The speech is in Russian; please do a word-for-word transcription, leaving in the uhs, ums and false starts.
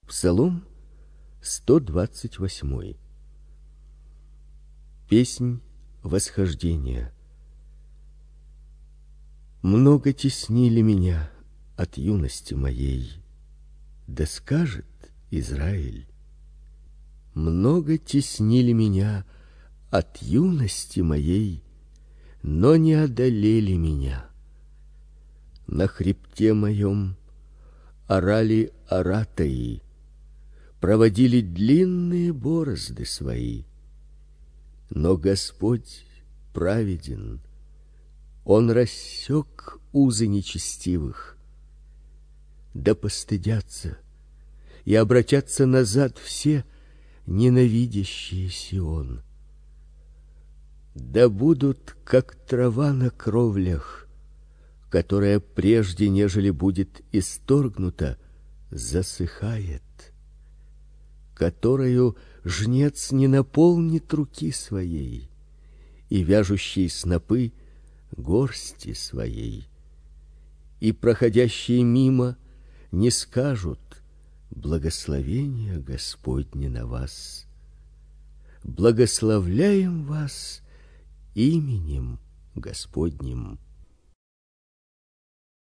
Псалом сто двадцать восемь. Песнь восхождения. Много теснили меня от юности моей, да скажет Израиль. Много теснили меня от юности моей, но не одолели меня. На хребте моем орали аратаи, проводили длинные борозды свои. Но Господь праведен, Он рассек узы нечестивых. Да постыдятся и обратятся назад все ненавидящие Сион. Да будут как трава на кровлях, которая прежде, нежели будет исторгнута, засыхает, которою жнец не наполнит руки своей, и вяжущий снопы горсти своей. И проходящие мимо не скажут: благословение Господне на вас. Благословляем вас именем Господним.